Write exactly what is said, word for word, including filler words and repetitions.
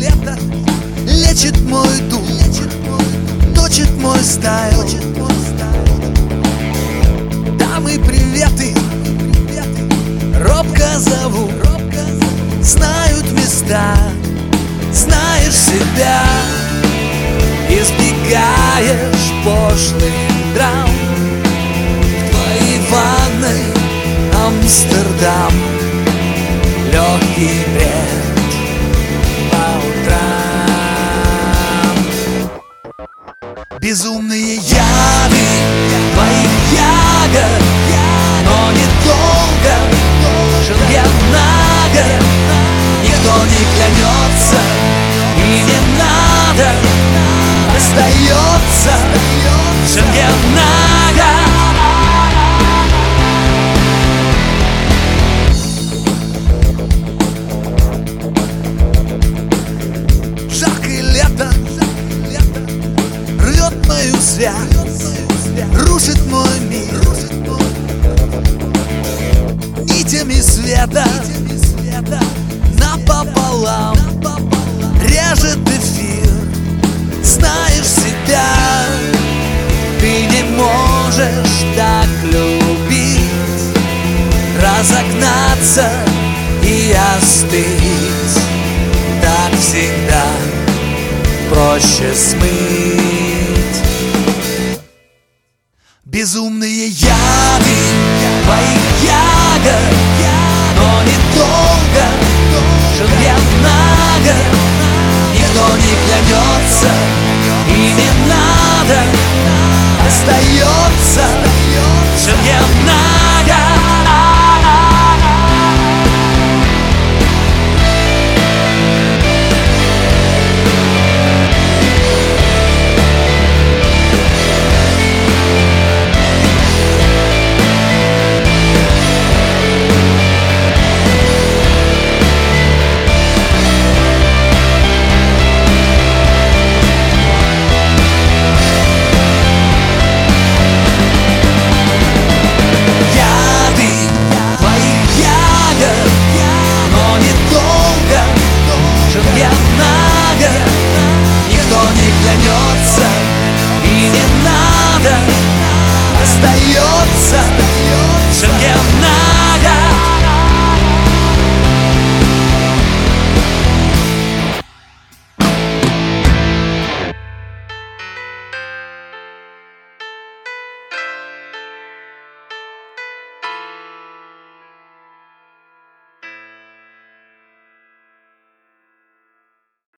лето лечит мой дух, точит мой стайл. Дамы, приветы, робко зову, знают места, знаешь себя, избегаешь пошлых драм. В твоей ванной Амстердам, легкий бред по утрам. Безумные яды твоих ягод, но недолго, Шенгенага. Никто не клянется, и не надо, остается Шенгенага. Жаркое лето рвет мою связь, рушит мой мир нитями света напополам, режет эфир. Знаешь себя, ты не можешь так любить, разогнаться и остыть. Так всегда проще смыть. Безумные яды твоих ягод, но недолго, Шенгенага. Никто не клянется, и не надо, остается Шенгенага. Никто не клянется, и не надо, остается Шенгенага.